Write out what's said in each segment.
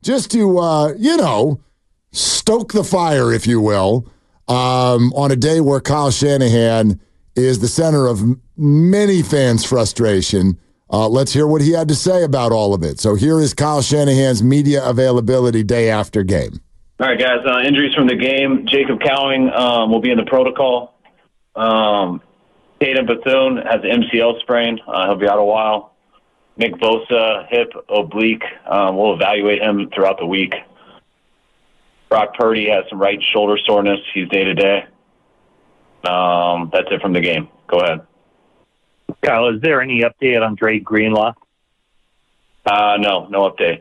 just to, stoke the fire, if you will, on a day where Kyle Shanahan is the center of many fans' frustration. Let's hear what he had to say about all of it. So here is Kyle Shanahan's media availability day after game. All right, guys. Injuries from the game. Jacob Cowing will be in the protocol. Tatum Bethune has an MCL sprain. He'll be out a while. Nick Bosa, hip, oblique. We'll evaluate him throughout the week. Brock Purdy has some right shoulder soreness. He's day-to-day. That's it from the game. Go ahead. Kyle, is there any update on Dre Greenlaw? No update.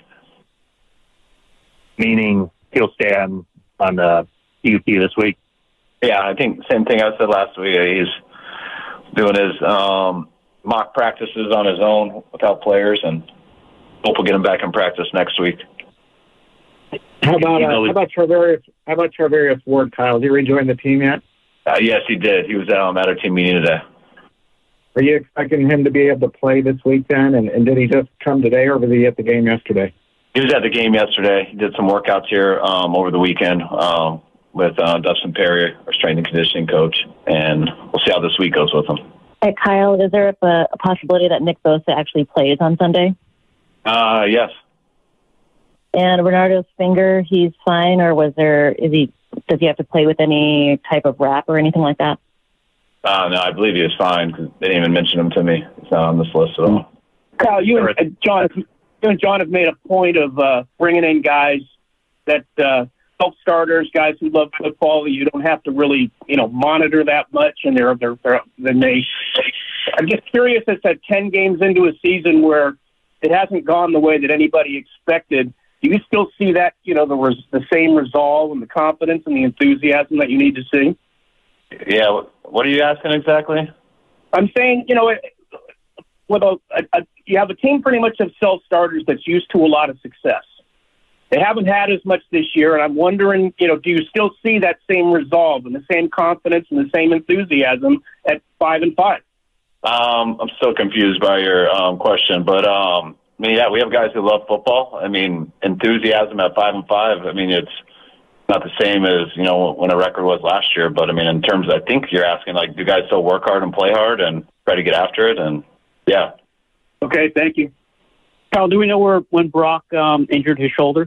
Meaning he'll stay on the UP this week? Yeah, I think same thing I said last week. He's doing his mock practices on his own without players, and hope we'll get him back in practice next week. How about Charvarius Ward, Kyle? Did he rejoin the team yet? Yes, he did. He was at our team meeting today. Are you expecting him to be able to play this week then? And did he just come today, or was he at the game yesterday? He was at the game yesterday. He did some workouts here over the weekend with Dustin Perry, our strength and conditioning coach, and we'll see how this week goes with him. Hey, Kyle, is there a possibility that Nick Bosa actually plays on Sunday? Yes. And Bernardo's finger, he's fine, or does he have to play with any type of wrap or anything like that? No, I believe he was fine because they didn't even mention him to me. He's not on this list at all. Kyle, you and John have made a point of bringing in guys that self-starters, guys who love football. You don't have to really, monitor that much, and I'm just curious as to 10 games into a season where it hasn't gone the way that anybody expected. Do you still see that, the same resolve and the confidence and the enthusiasm that you need to see? Yeah, what are you asking exactly? I'm saying, with you have a team pretty much of self-starters that's used to a lot of success. They haven't had as much this year, and I'm wondering, do you still see that same resolve and the same confidence and the same enthusiasm at 5-5? I'm still confused by your question, but yeah, we have guys who love football. Enthusiasm at 5-5. It's not the same as when a record was last year, but in terms of, I think you're asking, do guys still work hard and play hard and try to get after it? And yeah. Okay, thank you. Kyle, do we know when Brock injured his shoulder?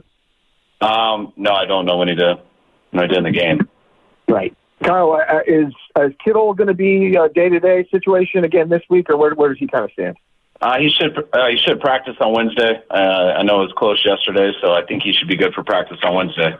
No, I don't know when he did. No, he did in the game. Right. Kyle, is Kittle going to be a day-to-day situation again this week, or where does he kind of stand? He should practice on Wednesday. I know it was close yesterday, so I think he should be good for practice on Wednesday.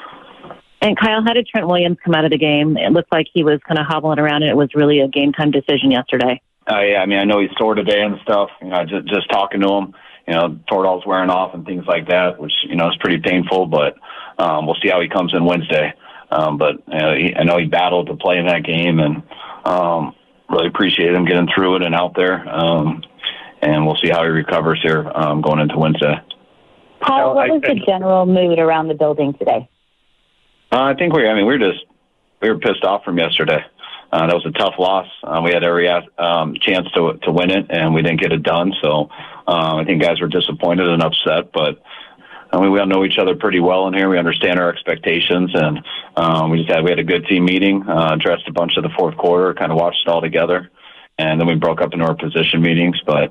And Kyle, how did Trent Williams come out of the game? It looked like he was kind of hobbling around, and it was really a game-time decision yesterday. Yeah, I know he's sore today and stuff. Just talking to him, Toradol's wearing off and things like that, which, is pretty painful, but we'll see how he comes in Wednesday. But I know he battled to play in that game, and really appreciate him getting through it and out there. And we'll see how he recovers here going into Wednesday. Kyle, what was the general mood around the building today? I think we were pissed off from yesterday. That was a tough loss. We had every chance to win it, and we didn't get it done. So I think guys were disappointed and upset. But we all know each other pretty well in here. We understand our expectations, and we had a good team meeting, addressed a bunch of the fourth quarter, kind of watched it all together, and then we broke up into our position meetings. But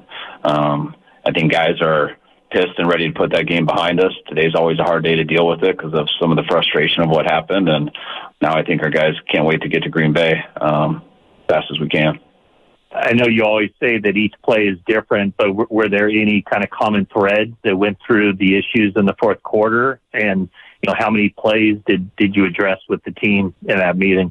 I think guys are pissed and ready to put that game behind us. Today's always a hard day to deal with it because of some of the frustration of what happened, and now I think our guys can't wait to get to Green Bay as fast as we can. I know you always say that each play is different, but were there any kind of common threads that went through the issues in the fourth quarter? And, how many plays did you address with the team in that meeting?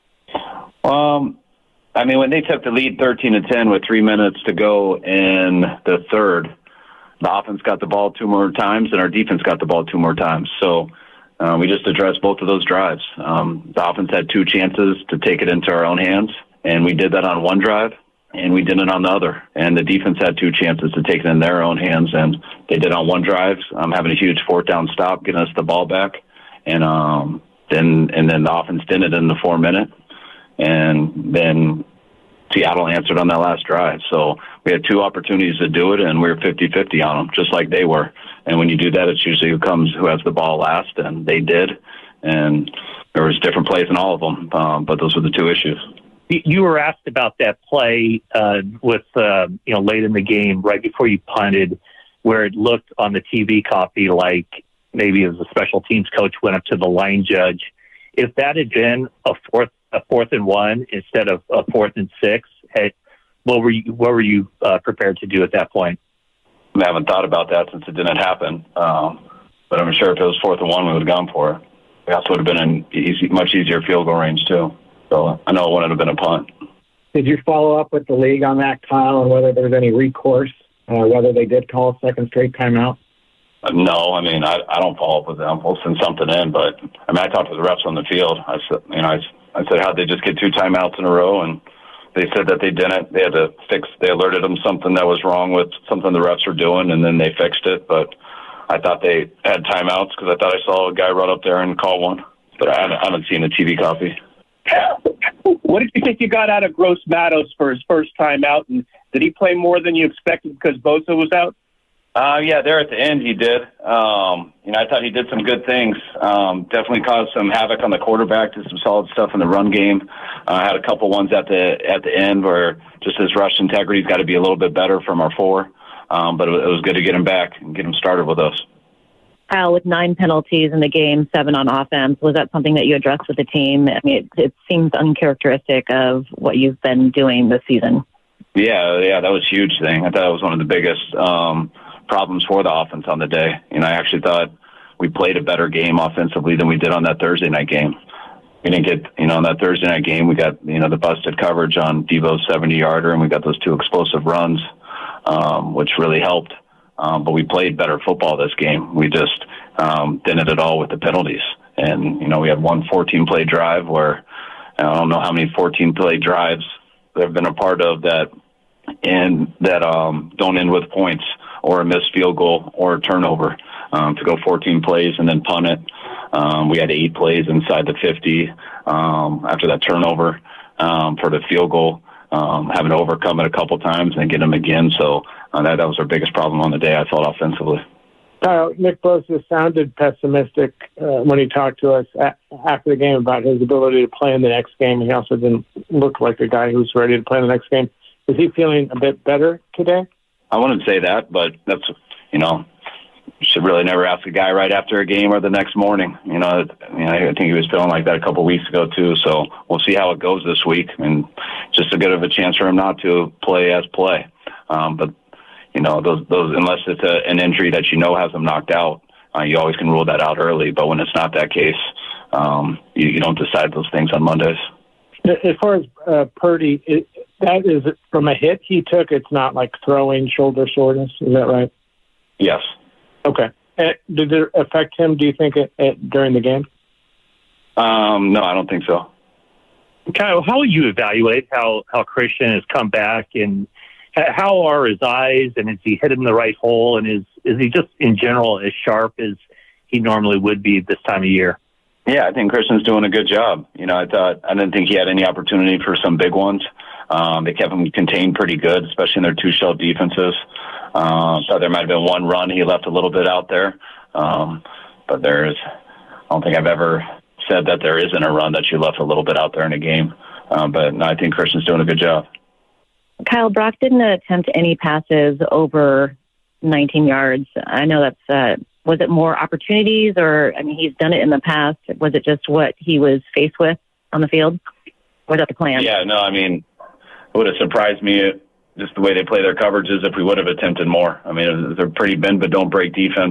When they took the lead 13-10 with 3 minutes to go in the third, the offense got the ball 2 more times and our defense got the ball 2 more times. So we just addressed both of those drives. The offense had 2 chances to take it into our own hands, and we did that on one drive, and we did it on the other. And the defense had 2 chances to take it in their own hands, and they did on one drive, having a huge 4th down stop, getting us the ball back. And then the offense did it in the 4 minute. And then Seattle answered on that last drive. So we had two opportunities to do it, and we were 50-50 on them, just like they were. And when you do that, it's usually who has the ball last, and they did. And there was different plays in all of them, but those were the two issues. You were asked about that play with late in the game, right before you punted, where it looked on the TV copy like maybe as a special teams coach went up to the line judge. If that had been a fourth and 1 instead of a 4th and 6, what were you prepared to do at that point? I haven't thought about that since it didn't happen. But I'm sure if it was 4th and 1, we would have gone for it. It also would have been an much easier field goal range too. So I know it wouldn't have been a punt. Did you follow up with the league on that, Kyle, and whether there's any recourse, whether they did call a second straight timeout? No, I mean, I don't follow up with them. We'll send something in, but I mean, I talked to the refs on the field. I said, how'd they just get 2 timeouts in a row? And they said that they didn't. They had to they alerted them something that was wrong with something the refs were doing, and then they fixed it. But I thought they had timeouts because I thought I saw a guy run up there and call one. But I haven't seen a TV copy. What did you think you got out of Gross Matos for his first time out? And did he play more than you expected because Bosa was out? Yeah, there at the end he did. I thought he did some good things. Definitely caused some havoc on the quarterback. Did some solid stuff in the run game. Had a couple ones at the end where just his rush integrity's got to be a little bit better from our 4. But it was good to get him back and get him started with us. Kyle, with 9 penalties in the game, 7 on offense, was that something that you addressed with the team? I mean, it seems uncharacteristic of what you've been doing this season. Yeah, that was a huge thing. I thought it was one of the biggest problems for the offense on the day. I actually thought we played a better game offensively than we did on that Thursday night game. We didn't get, on that Thursday night game, we got, the busted coverage on Devo's 70-yarder, and we got those 2 explosive runs, which really helped. But we played better football this game. We just didn't at all with the penalties. And, we had one 14-play drive where I don't know how many 14-play drives they've been a part of that don't end with points or a missed field goal or a turnover. To go 14 plays and then punt it. We had 8 plays inside the 50 after that turnover for the field goal, having to overcome it a couple times and get them again. So that was our biggest problem on the day, I thought, offensively. Nick Bosa sounded pessimistic when he talked to us after the game about his ability to play in the next game. He also didn't look like a guy who's ready to play in the next game. Is he feeling a bit better today? I wouldn't say that, but that's, you should really never ask a guy right after a game or the next morning. I think he was feeling like that a couple of weeks ago too. So we'll see how it goes this week, and just a good of a chance for him not to play. But those unless it's an injury that has him knocked out, you always can rule that out early. But when it's not that case, you don't decide those things on Mondays. As far as Purdy, that is from a hit he took. It's not like throwing shoulder soreness. Is that right? Yes. Okay. Did it affect him, do you think, during the game? No, I don't think so. Kyle, how would you evaluate how Christian has come back, and how are his eyes, and is he hitting the right hole, and is he just in general as sharp as he normally would be this time of year? Yeah, I think Christian's doing a good job. I didn't think he had any opportunity for some big ones. They kept him contained pretty good, especially in their 2-shell defenses. So there might have been one run he left a little bit out there. But I don't think I've ever said that there isn't a run that you left a little bit out there in a game. But no, I think Christian's doing a good job. Kyle, Brock didn't attempt any passes over 19 yards. I know that's, was it more opportunities, or, he's done it in the past. Was it just what he was faced with on the field? Was that the plan? Yeah, no, it would have surprised me just the way they play their coverages if we would have attempted more. They're pretty bend but don't break defense.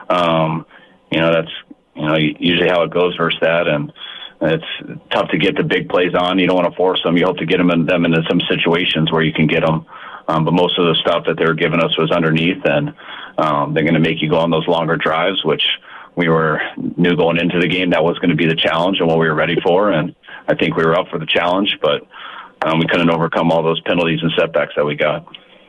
That's usually how it goes versus that, and it's tough to get the big plays on. You don't want to force them. You hope to get them into some situations where you can get them. But most of the stuff that they were giving us was underneath, and they're going to make you go on those longer drives, which we knew going into the game that was going to be the challenge and what we were ready for, and I think we were up for the challenge, but we couldn't overcome all those penalties and setbacks that we got.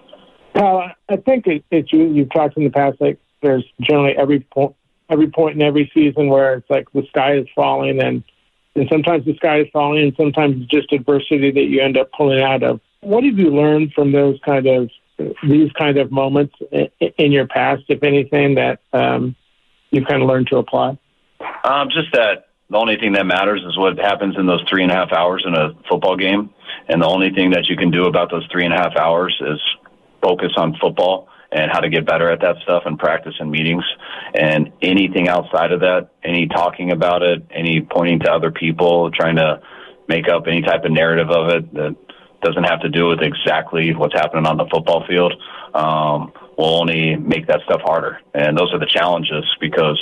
I think you've talked in the past, like there's generally every point in every season where it's like the sky is falling, and sometimes the sky is falling, and sometimes it's just adversity that you end up pulling out of. what have you learned from these kind of moments in your past, if anything, that you've kind of learned to apply? Just that the only thing that matters is what happens in those 3.5 hours in a football game. And the only thing that you can do about those 3.5 hours is focus on football and how to get better at that stuff and practice in meetings. And anything outside of that, any talking about it, any pointing to other people, trying to make up any type of narrative of it that doesn't have to do with exactly what's happening on the football field, will only make that stuff harder. And those are the challenges because,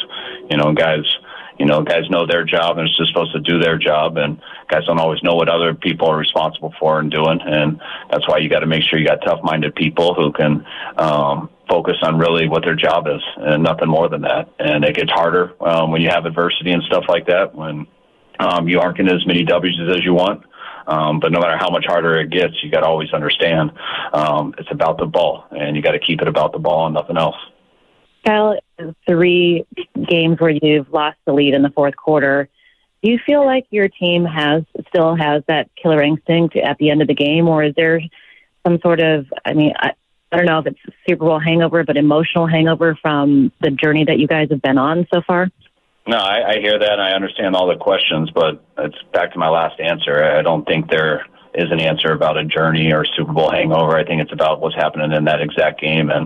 guys know their job and it's just supposed to do their job, and guys don't always know what other people are responsible for and doing. And that's why you got to make sure you got tough-minded people who can focus on really what their job is and nothing more than that. And it gets harder when you have adversity and stuff like that, when you aren't getting as many W's as you want. But no matter how much harder it gets, you got to always understand it's about the ball, and you got to keep it about the ball and nothing else. Kyle, 3 games where you've lost the lead in the fourth quarter. Do you feel like your team still has that killer instinct at the end of the game, or is there some sort of, I don't know if it's Super Bowl hangover, but emotional hangover from the journey that you guys have been on so far? No, I hear that, and I understand all the questions, but it's back to my last answer. I don't think there is an answer about a journey or Super Bowl hangover. I think it's about what's happening in that exact game. And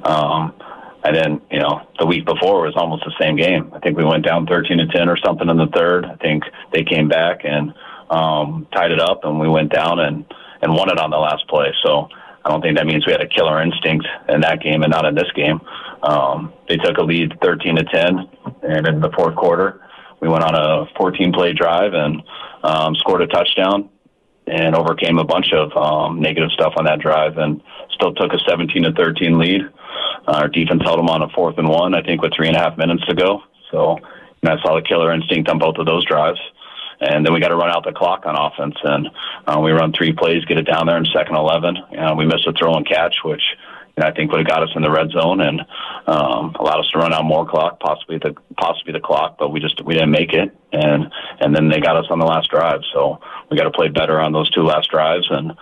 then, the week before was almost the same game. I think we went down 13-10 or something in the third. I think they came back and tied it up, and we went down and won it on the last play. So I don't think that means we had a killer instinct in that game and not in this game. They took a lead 13-10, and in the fourth quarter, we went on a 14-play drive and scored a touchdown and overcame a bunch of negative stuff on that drive and still took a 17-13 lead. Our defense held them on a 4th and 1, I think, with 3.5 minutes to go. So I saw the killer instinct on both of those drives. And then we got to run out the clock on offense. And we run 3 plays, get it down there in 2nd 11. We missed a throw and catch, which I think would have got us in the red zone and allowed us to run out more clock, possibly the clock, but we didn't make it. And then they got us on the last drive. So we got to play better on those 2 last drives. And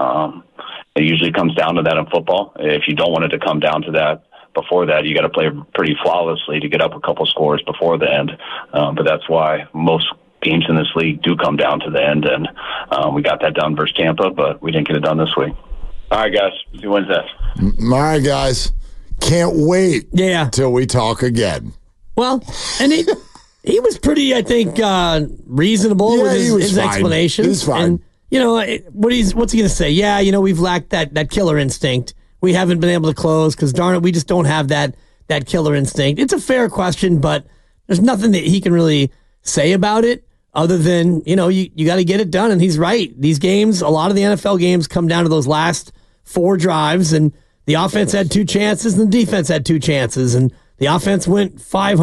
it usually comes down to that in football. If you don't want it to come down to that before that, you got to play pretty flawlessly to get up a couple scores before the end. But that's why most games in this league do come down to the end. And we got that done versus Tampa, but we didn't get it done this week. All right, guys. See Wednesday. All right, guys. Can't wait till we talk again. Well, and he was pretty, I think, reasonable with his explanations. He was fine. And, what's he going to say? Yeah, we've lacked that killer instinct. We haven't been able to close because, darn it, we just don't have that killer instinct. It's a fair question, but there's nothing that he can really say about it other than, you got to get it done. And he's right. These games, a lot of the NFL games come down to those last 4 drives, and the offense had 2 chances and the defense had 2 chances. And the offense went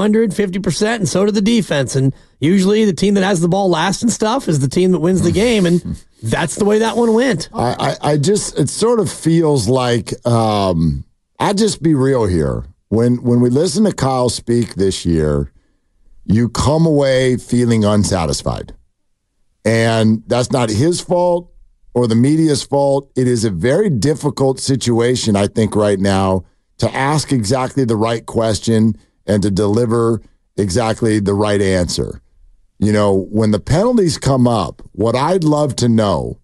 50%, and so did the defense. And usually the team that has the ball last and stuff is the team that wins the game. And that's the way that one went. It sort of feels like, I'll just be real here. When we listen to Kyle speak this year, you come away feeling unsatisfied. And that's not his fault or the media's fault. It is a very difficult situation, I think, right now to ask exactly the right question and to deliver exactly the right answer. When the penalties come up, what I'd love to know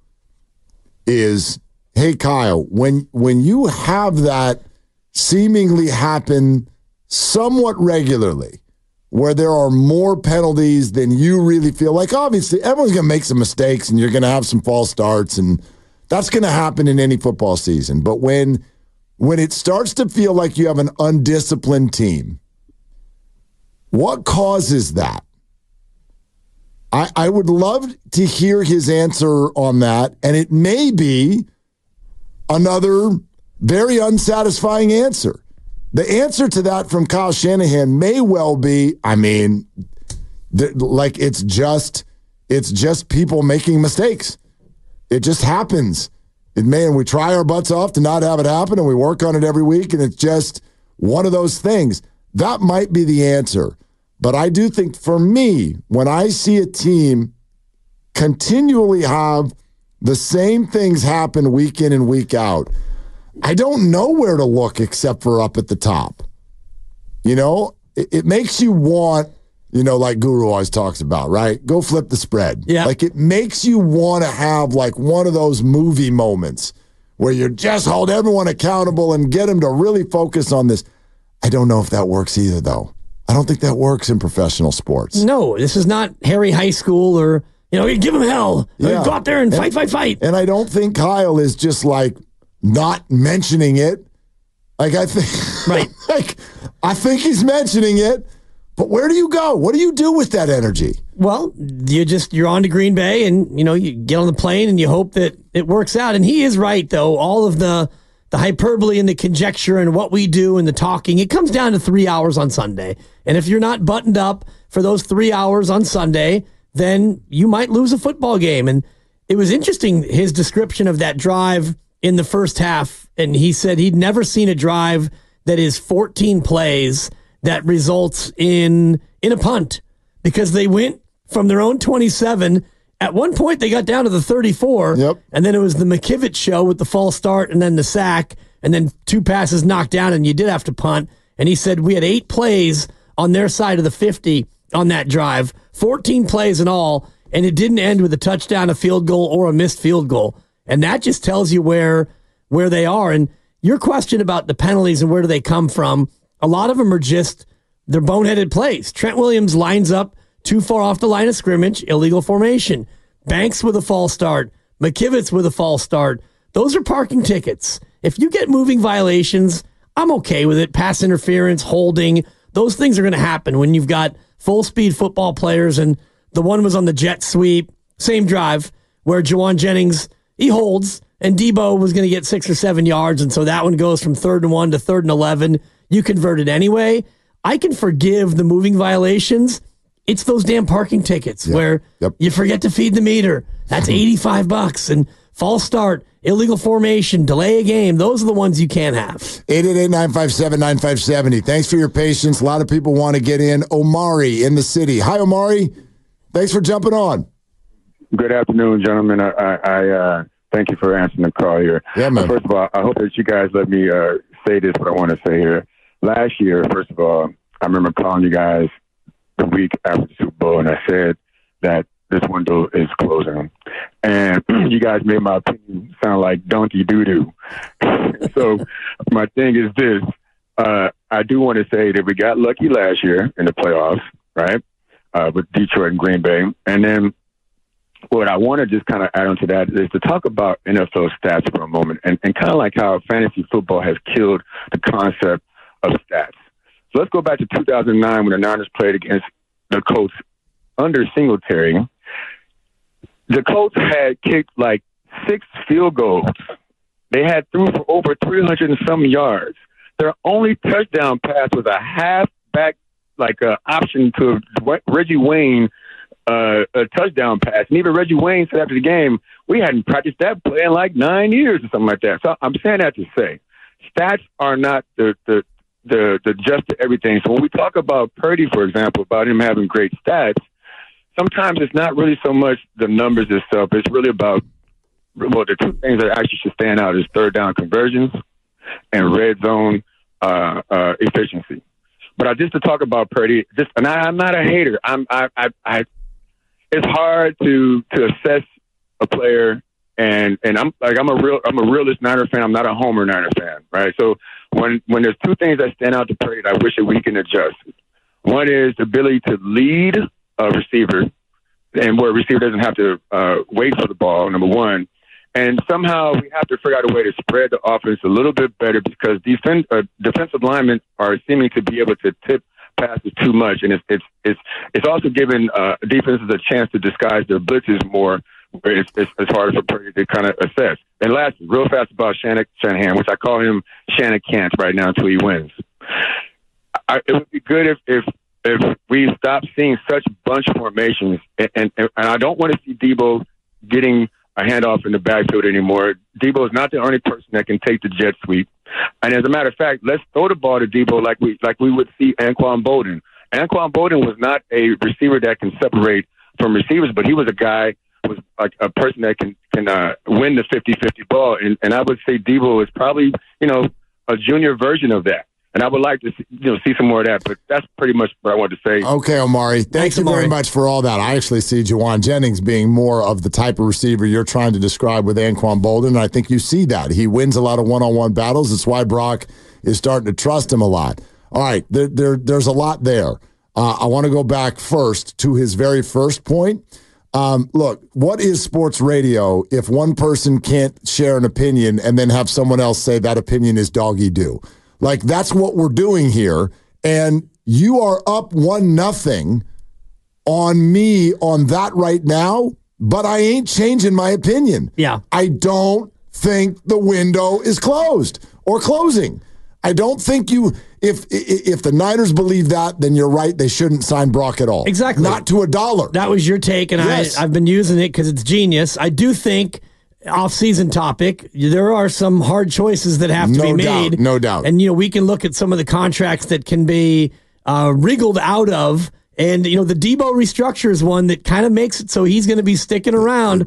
is, hey, Kyle, when you have that seemingly happen somewhat regularly, where there are more penalties than you really feel like, obviously everyone's going to make some mistakes and you're going to have some false starts, and that's going to happen in any football season. But when it starts to feel like you have an undisciplined team, what causes that? I would love to hear his answer on that, and it may be another very unsatisfying answer. The answer to that from Kyle Shanahan may well be, it's just people making mistakes. It just happens. And we try our butts off to not have it happen, and we work on it every week, and it's just one of those things. That might be the answer. But I do think, for me, when I see a team continually have the same things happen week in and week out. I don't know where to look except for up at the top. You know, it makes you want, you know, like Guru always talks about, right? Go flip the spread. Yeah. Like it makes you want to have like one of those movie moments where you just hold everyone accountable and get them to really focus on this. I don't know if that works either, though. I don't think that works in professional sports. No, this is not Harry High School or, you know, you give them hell. Yeah. Go out there and fight. And I don't think Kyle is just like not mentioning it. Like I think, right? Like I think he's mentioning it. But where do you go? What do you do with that energy? Well, you're on to Green Bay, and you know you get on the plane and you hope that it works out. And he is right, though. All of the hyperbole and the conjecture and what we do and the talking, it comes down to 3 hours on Sunday. And if you're not buttoned up for those 3 hours on Sunday, then you might lose a football game. And it was interesting, his description of that drive in the first half. And he said he'd never seen a drive that is 14 plays that results in a punt, because they went from their own 27. At one point, they got down to the 34, and then it was the McKivitz show with the false start and then the sack, and then 2 passes knocked down, and you did have to punt. And he said we had 8 plays on their side of the 50 on that drive, 14 plays in all, and it didn't end with a touchdown, a field goal, or a missed field goal. And that just tells you where they are. And your question about the penalties and where do they come from, a lot of them are just they're boneheaded plays. Trent Williams lines up too far off the line of scrimmage, illegal formation. Banks with a false start. McKivitz with a false start. Those are parking tickets. If you get moving violations, I'm okay with it. Pass interference, holding, those things are going to happen when you've got full-speed football players. And the one was on the jet sweep, same drive, where Jawan Jennings, he holds, and Debo was going to get 6 or 7 yards, and so that one goes from 3rd and 1 to 3rd and 11. You convert it anyway. I can forgive the moving violations. It's those damn parking tickets where you forget to feed the meter. That's $85. And false start, illegal formation, delay a game. Those are the ones you can't have. 888-957-9570. Thanks for your patience. A lot of people want to get in. Omari in the city. Hi, Omari. Thanks for jumping on. Good afternoon, gentlemen. I thank you for answering the call here. Yeah, man. First of all, I hope that you guys let me say this, what I want to say here. Last year, first of all, I remember calling you guys the week after the Super Bowl, and I said that this window is closing. And you guys made my opinion sound like donkey doo-doo. So my thing is this. I do want to say that we got lucky last year in the playoffs, right, with Detroit and Green Bay. And then what I want to just kind of add on to that is to talk about NFL stats for a moment and kind of like how fantasy football has killed the concept of stats. So let's go back to 2009 when the Niners played against the Colts under Singletary. The Colts had kicked like 6 field goals. They had threw for over 300 and some yards. Their only touchdown pass was a halfback, like an option to Reggie Wayne, a touchdown pass. And even Reggie Wayne said after the game, we hadn't practiced that play in like 9 years or something like that. So I'm saying that to say, stats are not the just to everything. So when we talk about Purdy, for example, about him having great stats, sometimes it's not really so much the numbers itself. It's really about, well, the 2 things that actually should stand out is third down conversions and red zone efficiency. But just to talk about Purdy, and I'm not a hater. It's hard to assess a player, and I'm a realist Niner fan. I'm not a homer Niner fan, right? So when there's 2 things that stand out to Purdy, I wish that we can adjust. One is the ability to lead a receiver, and where a receiver doesn't have to wait for the ball, number one. And somehow we have to figure out a way to spread the offense a little bit better, because defensive linemen are seeming to be able to tip passes too much, and it's also giving defenses a chance to disguise their blitzes more. It's harder for Purdy to kind of assess. And lastly, real fast about Shanahan, which I call him Shanakant right now until he wins. It would be good if we stop seeing such bunch formations, and I don't want to see Debo getting a handoff in the backfield anymore. Debo is not the only person that can take the jet sweep. And as a matter of fact, let's throw the ball to Debo like we would see Anquan Bolden. Anquan Bolden was not a receiver that can separate from receivers, but he was a guy, was like a person that can can win the 50-50 ball. And I would say Debo is probably, a junior version of that. And I would like to see some more of that, but that's pretty much what I wanted to say. Okay, Omari. Thank you very much for all that. I actually see Juwan Jennings being more of the type of receiver you're trying to describe with Anquan Boldin, and I think you see that. He wins a lot of one-on-one battles. That's why Brock is starting to trust him a lot. All right, there's a lot there. I want to go back first to his very first point. Look, what is sports radio if one person can't share an opinion and then have someone else say that opinion is doggy-doo? Like, that's what we're doing here. And you are up 1-0 on me on that right now, but I ain't changing my opinion. Yeah. I don't think the window is closed or closing. I don't think if the Niners believe that, then you're right. They shouldn't sign Brock at all. Exactly. Not to $1. That was your take, and yes. I've been using it because it's genius. I do think, off-season topic, there are some hard choices that have to be made. No doubt. And, we can look at some of the contracts that can be wriggled out of. And, the Debo restructure is one that kind of makes it so he's going to be sticking around.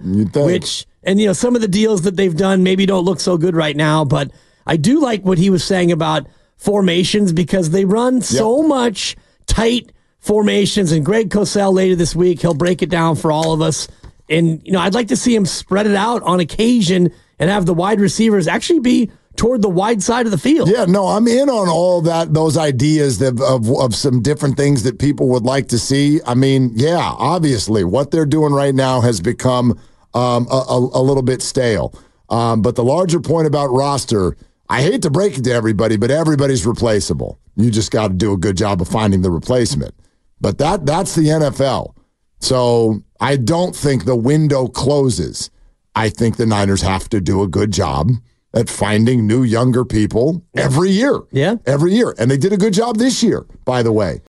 Some of the deals that they've done maybe don't look so good right now, but I do like what he was saying about formations because they run so much tight formations. And Greg Cosell later this week, he'll break it down for all of us. And, I'd like to see him spread it out on occasion and have the wide receivers actually be toward the wide side of the field. Yeah, no, I'm in on all those ideas of some different things that people would like to see. I mean, yeah, obviously what they're doing right now has become a little bit stale. But the larger point about roster, I hate to break it to everybody, but everybody's replaceable. You just got to do a good job of finding the replacement. But that's the NFL. So I don't think the window closes. I think the Niners have to do a good job at finding new, younger people every year. Yeah. Every year. And they did a good job this year, by the way.